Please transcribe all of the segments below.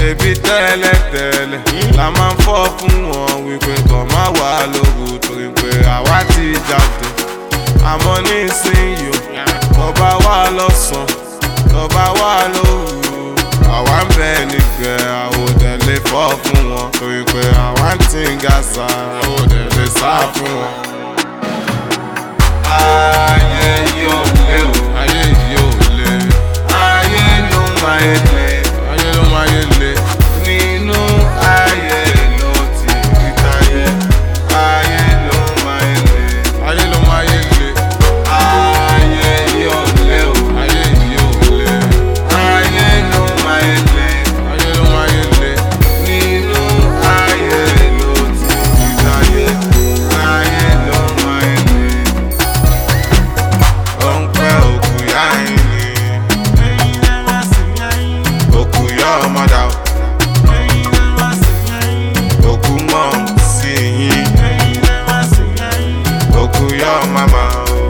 ṣebí tẹ́lẹ̀tẹ́lẹ̀ la máa ń fọ́ fún wọn wípé kàn má wà lóru torí pé àwa ti jáde. Àmọ́ nísìnyí tó bá wà lọ́sàn tó bá wà lóru àwa ń bẹ nígbẹ́ àwòdẹ lè fọ́ fún wọn torí pé àwa ń tí ń gàṣà àwòdẹ lè sá fún wọn. Ayé yóò lé o, ayé yóò lé, ayé ló máa ń lé, ayé ló máa ń lé. Nínú ayé ló ti rí táyé, ayé ló máa ń lé, ayé ló máa ń lé. Ayé yóò lé o, ayé yóò lé, ayé ló máa ń lé, ayé ló máa ń lé. Nínú ayé ló ti rí táyé, ayé ló máa ń lé. Ó ń pẹ́ òkú yá ẹ̀yìn òkú yá ọmọdà òkú mọ̀ sí yín òkú yá màmá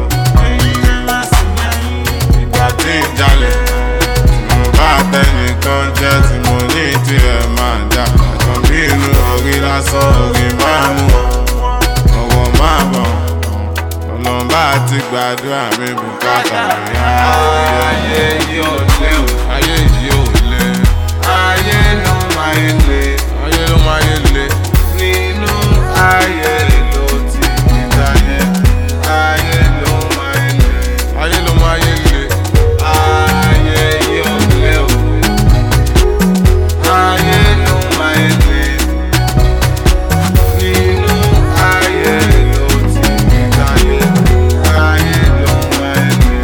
ìgbà tí ń jalè mo bá tẹnìkan jẹ́ tí mo ní tirẹ̀ máa dà ẹ̀kan bí inú orí lásán orí máa mú ọwọ́ máa bọ̀ ọlọ́mbà ti gbàdúrà mi bùkátà mi. Ayé yóò lé o, ayé yóò lé, ayé ló máa ń lé, ayé ló máa ń lé. Nínú ayé ló ti rí táyé, ayé ló máa ń lé, ayé ló máa ń lé. Ayé yóò lé o, ayé ló máa ń lé. Nínú ayé ló ti rí táyé, ayé ló máa ń lé.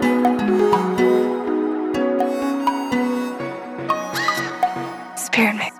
Spirit Mix.